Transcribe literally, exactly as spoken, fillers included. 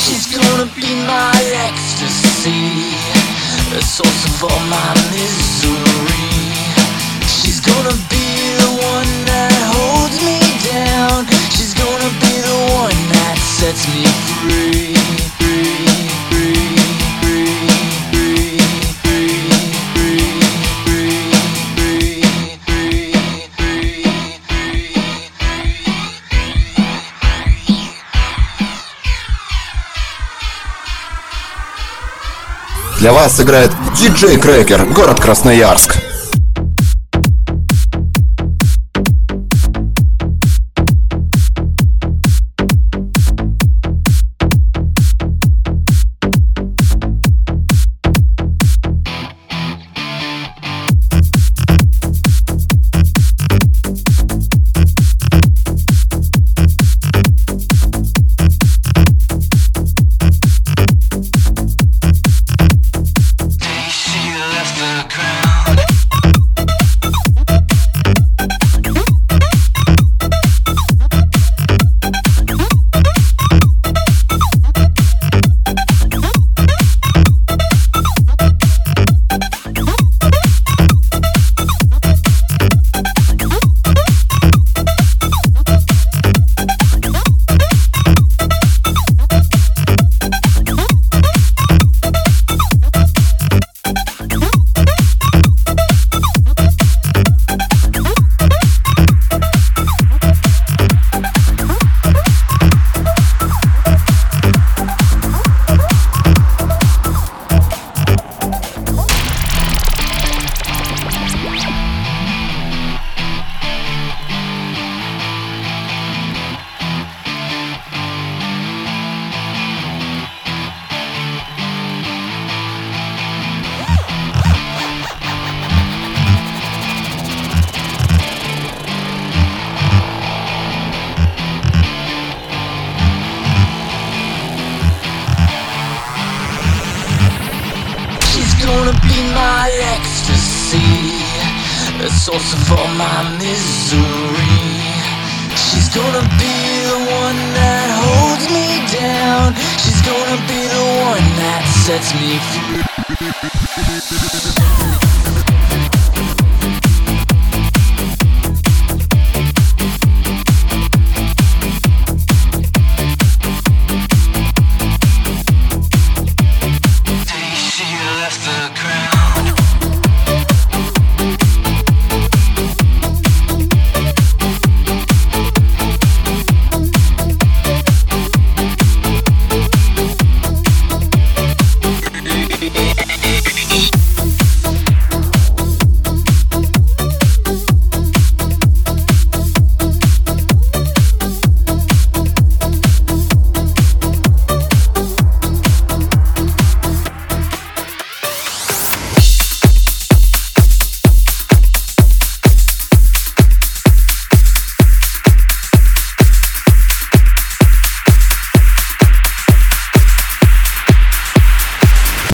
She's gonna be my ecstasy, the source of all my misery. She's gonna be the one that holds me down. She's gonna be the one that sets me free. Для вас сыграет диджей Крекер, город Красноярск. Gonna be my ecstasy, the source of all my misery. She's gonna be the one that holds me down. She's gonna be the one that sets me free.